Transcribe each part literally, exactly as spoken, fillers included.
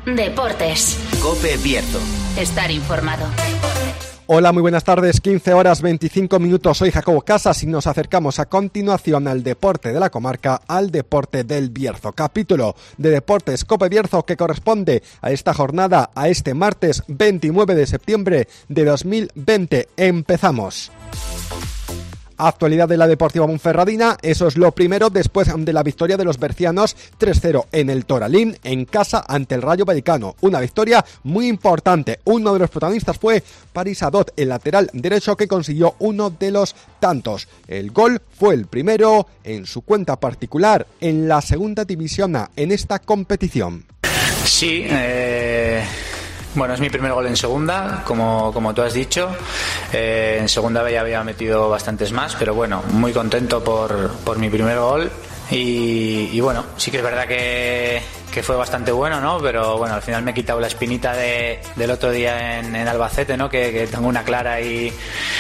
Deportes. COPE Bierzo. Estar informado. Hola, muy buenas tardes, quince horas veinticinco minutos, soy Jacobo Casas y nos acercamos a continuación al deporte de la comarca, al deporte del Bierzo. Capítulo de Deportes COPE Bierzo que corresponde a esta jornada, a este martes veintinueve de septiembre de dos mil veinte. Empezamos. Actualidad de la Deportiva Ponferradina, eso es lo primero después de la victoria de los bercianos tres cero en el Toralín, en casa ante el Rayo Vallecano. Una victoria muy importante. Uno de los protagonistas fue Paris Adot, el lateral derecho que consiguió uno de los tantos. El gol fue el primero en su cuenta particular en la segunda división A en esta competición. Sí, eh... Bueno, es mi primer gol en segunda, como, como tú has dicho. Eh, en segunda ya había metido bastantes más, pero bueno, muy contento por, por mi primer gol. Y, y bueno, sí que es verdad que, que fue bastante bueno, ¿no? Pero bueno, al final me he quitado la espinita de, del otro día en, en Albacete, ¿no? Que, que tengo una clara y,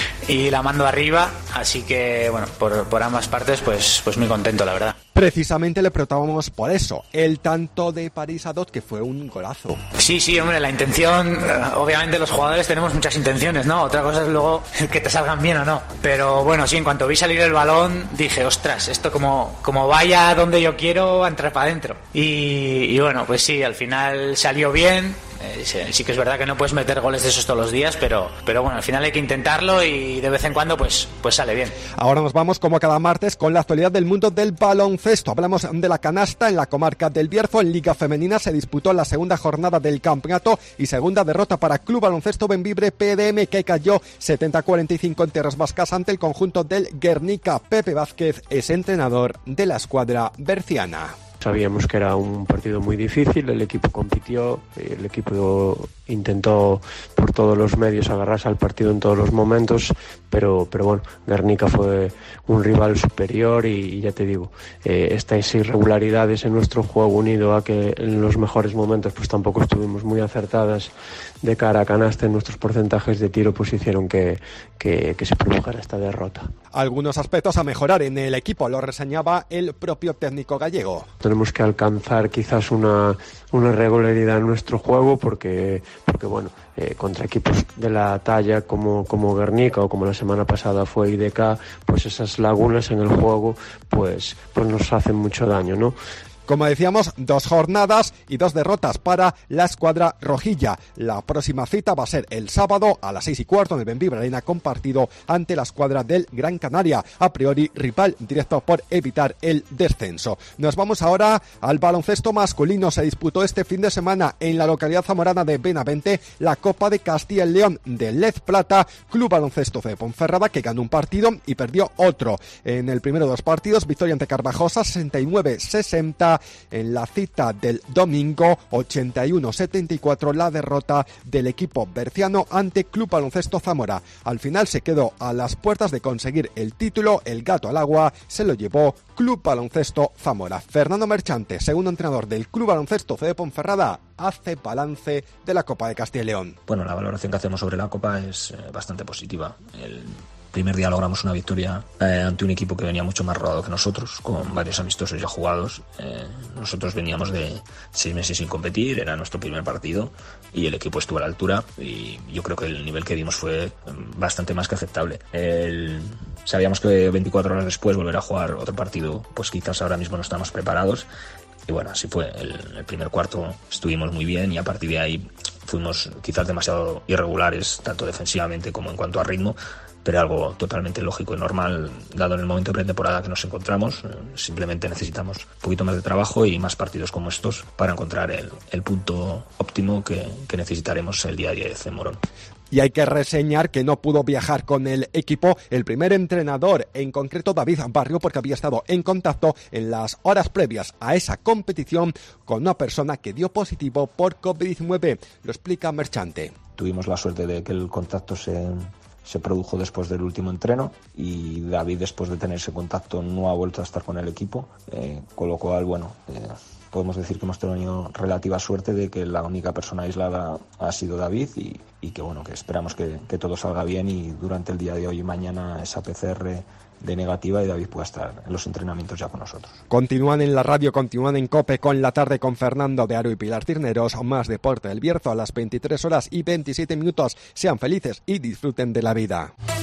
y la mando arriba. Así que bueno, por, por ambas partes, pues, pues muy contento, la verdad. Precisamente le preguntábamos por eso, el tanto de Paris Adot, que fue un golazo. Sí, sí, hombre, la intención, obviamente los jugadores tenemos muchas intenciones, ¿no? Otra cosa es luego que te salgan bien o no. Pero bueno, sí, en cuanto vi salir el balón, dije, ostras, esto como, como vaya donde yo quiero, a entrar para adentro. Y, y bueno, pues sí, al final salió bien. Eh, sí, sí que es verdad que no puedes meter goles de esos todos los días, pero, pero bueno, al final hay que intentarlo y de vez en cuando pues, pues sale bien. Ahora nos vamos como cada martes con la actualidad del mundo del baloncesto. Hablamos de la canasta en la comarca del Bierzo. En Liga Femenina se disputó la segunda jornada del campeonato y segunda derrota para Club Baloncesto Bembibre P D M, que cayó setenta a cuarenta y cinco en tierras vascas ante el conjunto del Guernica. Pepe Vázquez es entrenador de la escuadra berciana. Sabíamos que era un partido muy difícil, el equipo compitió, el equipo intentó por todos los medios agarrarse al partido en todos los momentos, pero, pero bueno, Guernica fue un rival superior y, y ya te digo, eh, estas irregularidades en nuestro juego, unido a que en los mejores momentos pues tampoco estuvimos muy acertadas de cara a canasta en nuestros porcentajes de tiro, pues hicieron que, que, que se produjera esta derrota. Algunos aspectos a mejorar en el equipo, lo reseñaba el propio técnico gallego. Tenemos que alcanzar quizás una, una regularidad en nuestro juego porque, porque bueno, eh, contra equipos de la talla como, como Guernica o como la semana pasada fue I D K, pues esas lagunas en el juego pues, pues nos hacen mucho daño, ¿no? Como decíamos, dos jornadas y dos derrotas para la escuadra rojilla. La próxima cita va a ser el sábado a las seis y cuarto en el Bembibre Arena, compartido ante la escuadra del Gran Canaria. A priori, rival directo por evitar el descenso. Nos vamos ahora al baloncesto masculino. Se disputó este fin de semana en la localidad zamorana de Benavente la Copa de Castilla y León de Lez Plata. Club Baloncesto de Ponferrada, que ganó un partido y perdió otro. En el primero de los partidos, victoria ante Carvajosa, sesenta y nueve sesenta. En la cita del domingo, ochenta y uno setenta y cuatro, la derrota del equipo berciano ante Club Baloncesto Zamora. Al final se quedó a las puertas de conseguir el título, el gato al agua se lo llevó Club Baloncesto Zamora. Fernando Merchante, segundo entrenador del Club Baloncesto C de Ponferrada, hace balance de la Copa de Castilla y León. Bueno, la valoración que hacemos sobre la Copa es eh, bastante positiva. El primer día logramos una victoria eh, ante un equipo que venía mucho más rodado que nosotros, con varios amistosos ya jugados. Eh, nosotros veníamos de seis meses sin competir, era nuestro primer partido y el equipo estuvo a la altura y yo creo que el nivel que dimos fue bastante más que aceptable. El, sabíamos que veinticuatro horas después volver a jugar otro partido, pues quizás ahora mismo no estamos preparados. Y bueno, así fue. El, el primer cuarto estuvimos muy bien y a partir de ahí fuimos quizás demasiado irregulares, tanto defensivamente como en cuanto a ritmo, pero algo totalmente lógico y normal, dado en el momento de pretemporada que nos encontramos. Simplemente necesitamos un poquito más de trabajo y más partidos como estos para encontrar el, el punto óptimo que, que necesitaremos el día diez en Morón. Y hay que reseñar que no pudo viajar con el equipo el primer entrenador, en concreto David Barrio, porque había estado en contacto en las horas previas a esa competición con una persona que dio positivo por covid diecinueve. Lo explica Merchante. Tuvimos la suerte de que el contacto se, se produjo después del último entreno y David, después de tener ese contacto, no ha vuelto a estar con el equipo, eh, con lo cual, bueno... Eh, podemos decir que hemos tenido relativa suerte de que la única persona aislada ha sido David y, y que bueno, que esperamos que, que todo salga bien y durante el día de hoy y mañana esa P C R de negativa y David pueda estar en los entrenamientos ya con nosotros. Continúan en la radio, continúan en COPE con la tarde con Fernando de Aro y Pilar Cisneros. Más Deporte del Bierzo a las veintitrés horas y veintisiete minutos. Sean felices y disfruten de la vida.